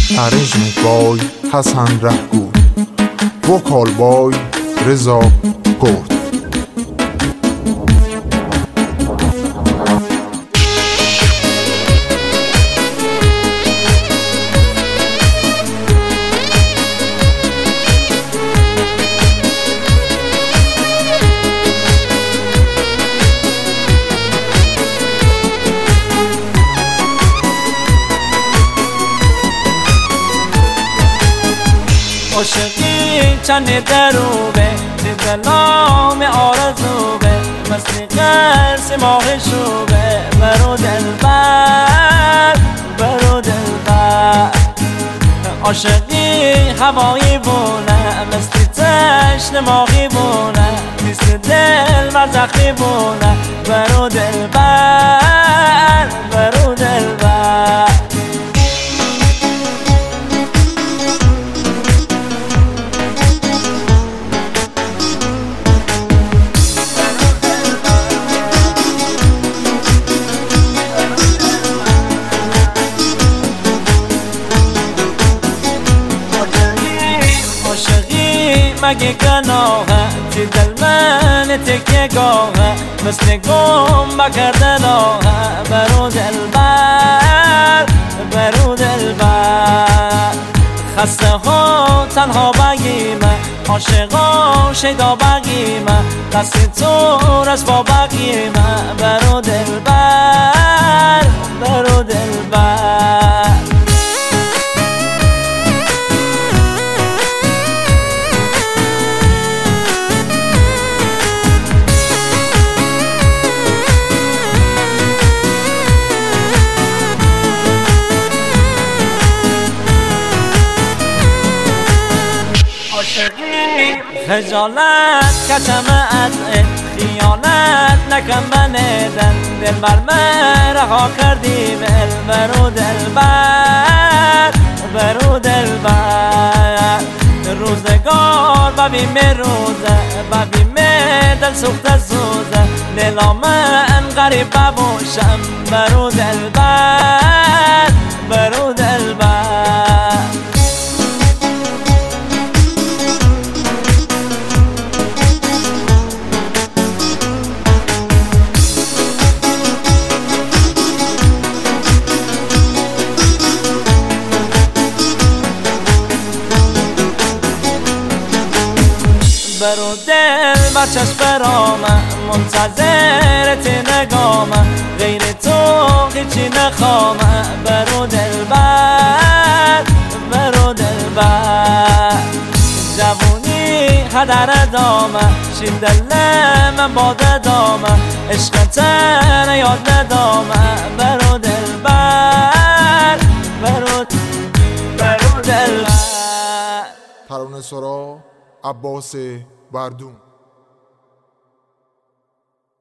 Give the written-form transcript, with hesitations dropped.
Arrangement by Hassan Rahgoor. Vocal by Reza Kurd. عاشقی چند دروبه دلام آرزوبه مثل قرص ماه شوبه برو دلبر برو دلبر عاشقی هوایی بونه مثل تشن ماهی بونه مثل دل مرزخی بونه برو دلبر برو دلبر مگه گناهه چی دل من تکیه گاهه مثل گم بکرده لاهه برو دلبر برو دلبر خسته ها تنها بگیمه عاشقا شیدا بگیمه دست تو رسوا بگیمه برو دلبر برو دلبر خجالت کتم از خیانت نکن بندن دل بر من رها کردی برو دلبر برو دلبر روزگار ببین روزه ببین دل سوخته سوزه دلا من غریب باشم برو دلبر برو دلبر برو دل بر چشم رامه منتظرت نگامه غیر تو هیچی نخوامه برو دلبر برو دلبر جوونی هدر دامه شین دل من باده دامه عشق تن یاد ندامه برو دلبر برو دلبر ترانه سرا عباس بردون.